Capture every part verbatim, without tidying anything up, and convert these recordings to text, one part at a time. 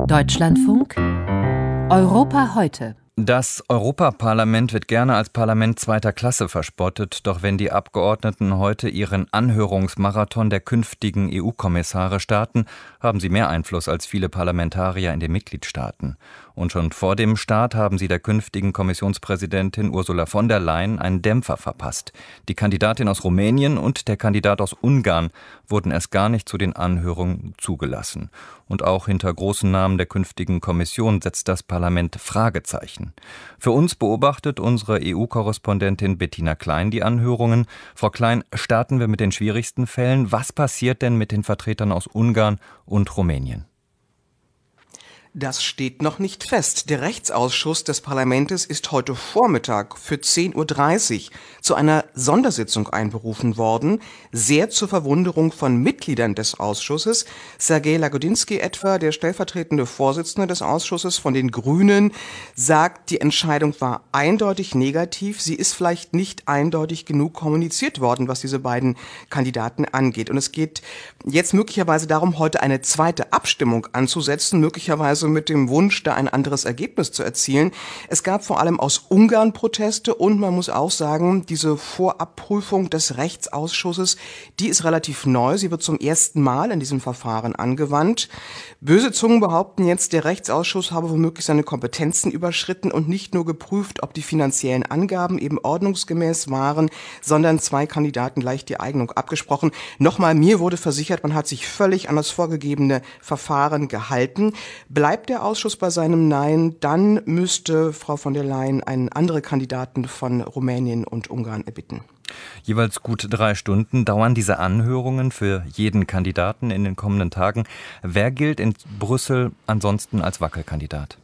Deutschlandfunk Europa heute. Das Europaparlament wird gerne als Parlament zweiter Klasse verspottet, doch wenn die Abgeordneten heute ihren Anhörungsmarathon der künftigen E U-Kommissare starten, haben sie mehr Einfluss als viele Parlamentarier in den Mitgliedstaaten. Und schon vor dem Start haben sie der künftigen Kommissionspräsidentin Ursula von der Leyen einen Dämpfer verpasst. Die Kandidatin aus Rumänien und der Kandidat aus Ungarn wurden erst gar nicht zu den Anhörungen zugelassen. Und auch hinter großen Namen der künftigen Kommission setzt das Parlament Fragezeichen. Für uns beobachtet unsere E U-Korrespondentin Bettina Klein die Anhörungen. Frau Klein, starten wir mit den schwierigsten Fällen. Was passiert denn mit den Vertretern aus Ungarn und Rumänien? Das steht noch nicht fest. Der Rechtsausschuss des Parlaments ist heute Vormittag für zehn Uhr dreißig zu einer Sondersitzung einberufen worden, sehr zur Verwunderung von Mitgliedern des Ausschusses. Sergej Lagodinsky etwa, der stellvertretende Vorsitzende des Ausschusses von den Grünen, sagt, die Entscheidung war eindeutig negativ. Sie ist vielleicht nicht eindeutig genug kommuniziert worden, was diese beiden Kandidaten angeht. Und es geht jetzt möglicherweise darum, heute eine zweite Abstimmung anzusetzen, möglicherweise mit dem Wunsch, da ein anderes Ergebnis zu erzielen. Es gab vor allem aus Ungarn Proteste und man muss auch sagen, diese Vorabprüfung des Rechtsausschusses, die ist relativ neu. Sie wird zum ersten Mal in diesem Verfahren angewandt. Böse Zungen behaupten jetzt, der Rechtsausschuss habe womöglich seine Kompetenzen überschritten und nicht nur geprüft, ob die finanziellen Angaben eben ordnungsgemäß waren, sondern zwei Kandidaten leicht die Eignung abgesprochen. Nochmal, mir wurde versichert, man hat sich völlig an das vorgegebene Verfahren gehalten. Bleibt der Ausschuss bei seinem Nein, dann müsste Frau von der Leyen einen anderen Kandidaten von Rumänien und Ungarn erbitten. Jeweils gut drei Stunden dauern diese Anhörungen für jeden Kandidaten in den kommenden Tagen. Wer gilt in Brüssel ansonsten als Wackelkandidat?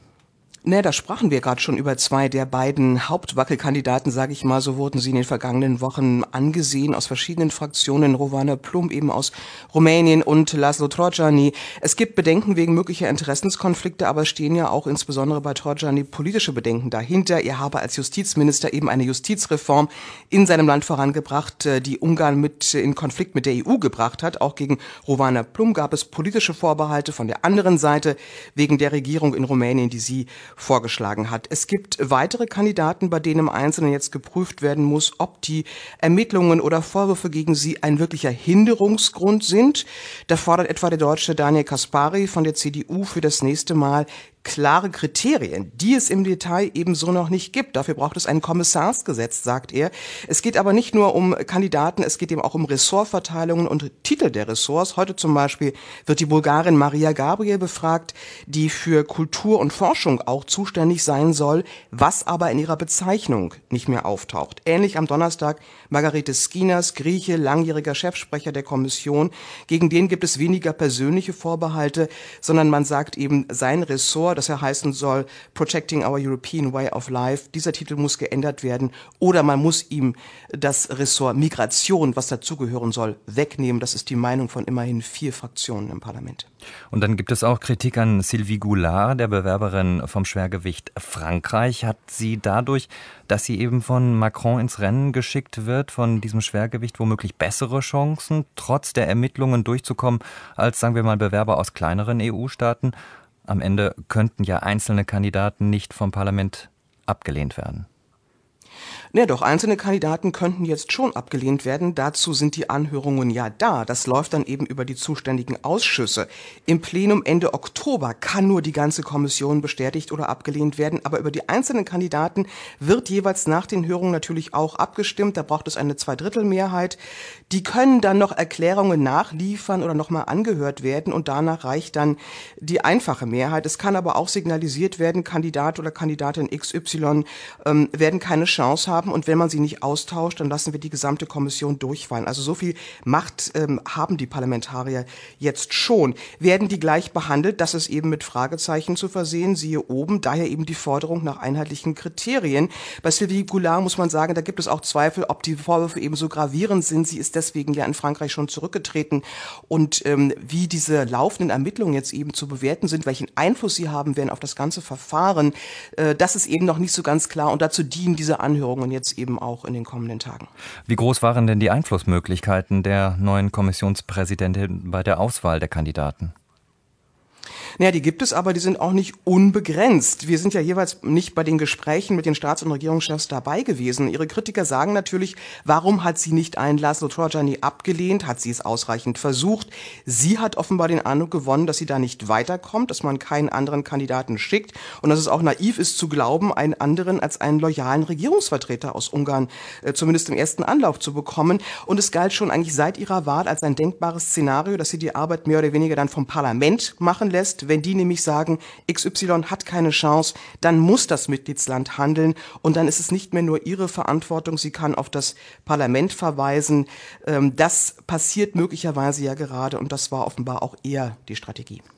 Ne, da sprachen wir gerade schon über zwei der beiden Hauptwackelkandidaten, sage ich mal, so wurden sie in den vergangenen Wochen angesehen, aus verschiedenen Fraktionen, Rovana Plumb eben aus Rumänien und Laszlo Trojani. Es gibt Bedenken wegen möglicher Interessenskonflikte, aber es stehen ja auch insbesondere bei Trojani politische Bedenken dahinter. Er habe als Justizminister eben eine Justizreform in seinem Land vorangebracht, die Ungarn mit in Konflikt mit der E U gebracht hat. Auch gegen Rovana Plumb gab es politische Vorbehalte von der anderen Seite wegen der Regierung in Rumänien, die sie vorgeschlagen hat. Es gibt weitere Kandidaten, bei denen im Einzelnen jetzt geprüft werden muss, ob die Ermittlungen oder Vorwürfe gegen sie ein wirklicher Hinderungsgrund sind. Da fordert etwa der Deutsche Daniel Caspary von der C D U für das nächste Mal klare Kriterien, die es im Detail ebenso noch nicht gibt. Dafür braucht es ein Kommissarsgesetz, sagt er. Es geht aber nicht nur um Kandidaten, es geht eben auch um Ressortverteilungen und Titel der Ressorts. Heute zum Beispiel wird die Bulgarin Maria Gabriel befragt, die für Kultur und Forschung auch zuständig sein soll, was aber in ihrer Bezeichnung nicht mehr auftaucht. Ähnlich am Donnerstag Margarete Skinas, Grieche, langjähriger Chefsprecher der Kommission. Gegen den gibt es weniger persönliche Vorbehalte, sondern man sagt eben, sein Ressort, dass er heißen soll Protecting Our European Way of Life. Dieser Titel muss geändert werden oder man muss ihm das Ressort Migration, was dazugehören soll, wegnehmen. Das ist die Meinung von immerhin vier Fraktionen im Parlament. Und dann gibt es auch Kritik an Sylvie Goulard, der Bewerberin vom Schwergewicht Frankreich. Hat sie dadurch, dass sie eben von Macron ins Rennen geschickt wird, von diesem Schwergewicht womöglich bessere Chancen, trotz der Ermittlungen durchzukommen, als, sagen wir mal, Bewerber aus kleineren E U-Staaten? Am Ende könnten ja einzelne Kandidaten nicht vom Parlament abgelehnt werden. Ja, doch einzelne Kandidaten könnten jetzt schon abgelehnt werden. Dazu sind die Anhörungen ja da. Das läuft dann eben über die zuständigen Ausschüsse. Im Plenum Ende Oktober kann nur die ganze Kommission bestätigt oder abgelehnt werden. Aber über die einzelnen Kandidaten wird jeweils nach den Hörungen natürlich auch abgestimmt. Da braucht es eine Zweidrittelmehrheit. Die können dann noch Erklärungen nachliefern oder nochmal angehört werden. Und danach reicht dann die einfache Mehrheit. Es kann aber auch signalisiert werden, Kandidat oder Kandidatin X Y ähm, werden keine Chance haben. Und wenn man sie nicht austauscht, dann lassen wir die gesamte Kommission durchfallen. Also so viel Macht ähm, haben die Parlamentarier jetzt schon. Werden die gleich behandelt? Das ist eben mit Fragezeichen zu versehen. Siehe oben, daher eben die Forderung nach einheitlichen Kriterien. Bei Sylvie Goulard muss man sagen, da gibt es auch Zweifel, ob die Vorwürfe eben so gravierend sind. Sie ist deswegen ja in Frankreich schon zurückgetreten. Und ähm, wie diese laufenden Ermittlungen jetzt eben zu bewerten sind, welchen Einfluss sie haben werden auf das ganze Verfahren, äh, das ist eben noch nicht so ganz klar. Und dazu dienen diese Anhörungen jetzt eben auch in den kommenden Tagen. Wie groß waren denn die Einflussmöglichkeiten der neuen Kommissionspräsidentin bei der Auswahl der Kandidaten? Naja, die gibt es, aber die sind auch nicht unbegrenzt. Wir sind ja jeweils nicht bei den Gesprächen mit den Staats- und Regierungschefs dabei gewesen. Ihre Kritiker sagen natürlich, warum hat sie nicht einen Laszlo Trojani abgelehnt? Hat sie es ausreichend versucht? Sie hat offenbar den Eindruck gewonnen, dass sie da nicht weiterkommt, dass man keinen anderen Kandidaten schickt und dass es auch naiv ist zu glauben, einen anderen als einen loyalen Regierungsvertreter aus Ungarn äh, zumindest im ersten Anlauf zu bekommen. Und es galt schon eigentlich seit ihrer Wahl als ein denkbares Szenario, dass sie die Arbeit mehr oder weniger dann vom Parlament machen lässt. Wenn die nämlich sagen, X Y hat keine Chance, dann muss das Mitgliedsland handeln und dann ist es nicht mehr nur ihre Verantwortung, sie kann auf das Parlament verweisen. Das passiert möglicherweise ja gerade und das war offenbar auch eher die Strategie.